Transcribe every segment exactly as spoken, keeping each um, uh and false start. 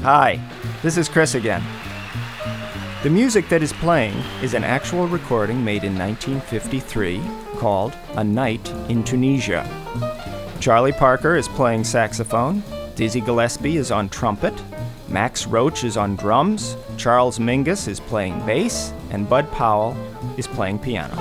Hi, this is Chris again. The music that is playing is an actual recording made in nineteen fifty-three called A Night in Tunisia. Charlie Parker is playing saxophone, Dizzy Gillespie is on trumpet, Max Roach is on drums, Charles Mingus is playing bass, and Bud Powell is playing piano.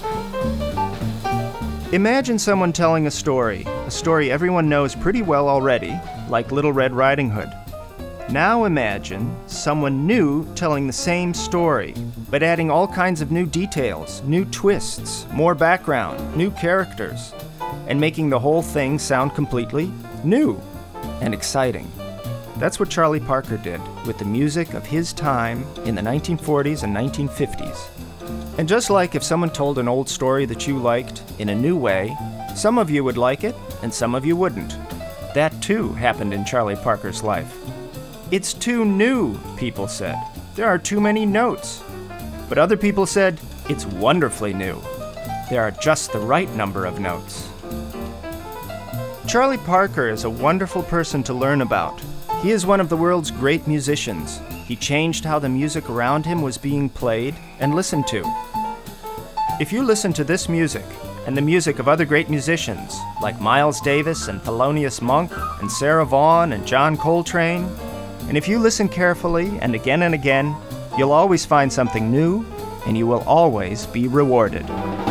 Imagine someone telling a story, a story everyone knows pretty well already, like Little Red Riding Hood. Now imagine someone new telling the same story, but adding all kinds of new details, new twists, more background, new characters, and making the whole thing sound completely new and exciting. That's what Charlie Parker did with the music of his time in the nineteen forties and nineteen fifties. And just like if someone told an old story that you liked in a new way, some of you would like it and some of you wouldn't. That too happened in Charlie Parker's life. It's too new, people said. There are too many notes. But other people said, it's wonderfully new. There are just the right number of notes. Charlie Parker is a wonderful person to learn about. He is one of the world's great musicians. He changed how the music around him was being played and listened to. If you listen to this music and the music of other great musicians like Miles Davis and Thelonious Monk and Sarah Vaughan and John Coltrane, and if you listen carefully and again and again, you'll always find something new and you will always be rewarded.